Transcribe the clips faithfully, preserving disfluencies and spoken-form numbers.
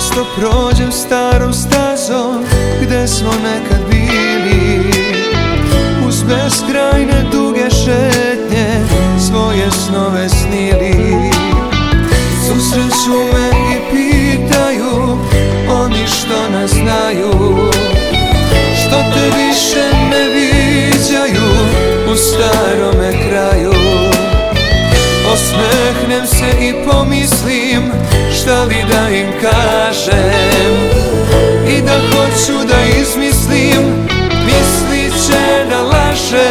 Često prođem starom stazom gde smo nekad bili, uz beskrajne duge šetnje svoje snove snili. Susreću me i pitaju oni što nas znaju, što te više ne viđaju u starome kraju. Osmehnem se i pomislim šta li da im kažem, i da hoću da izmislim mislit će da lažem.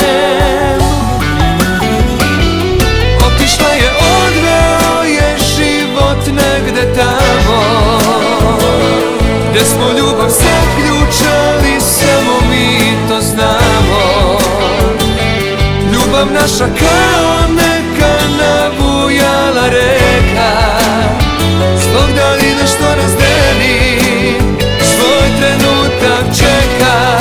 Otišla je, odveo je život negde tamo gde smo ljubav zaključali, samo mi to znamo. Ljubav naša kao neka nabujala reka, zbog daljine što nas deli, svoj trenutak čeka.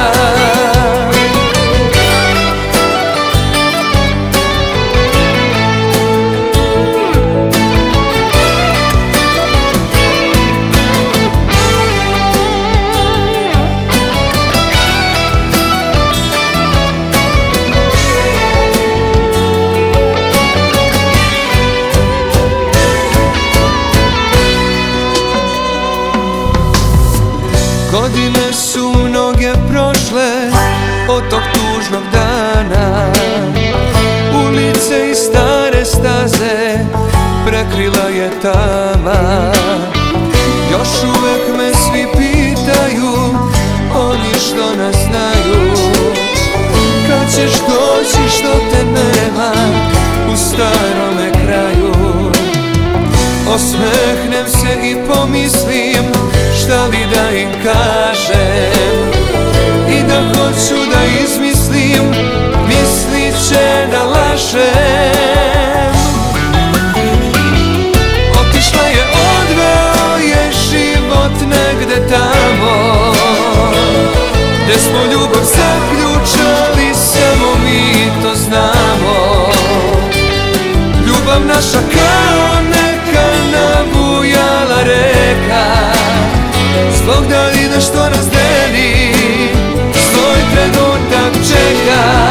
Godine su mnoge prošle od tog tužnog dana, ulice i stare staze prekrila je tama. Još uvek me svi pitaju oni što nas znaju, kad ćeš doći što te nema u starome kraju. Osmehnem se i pomislim šta li da im kažem, i da hoću da izmislim mislit će da lažem. Otišla je, odveo je život negde tamo gde smo ljubav zaključali, samo mi to znamo. Ljubav naša kao neka nabujala reka, zbog daljine što nas deli, svoj trenutak čeka.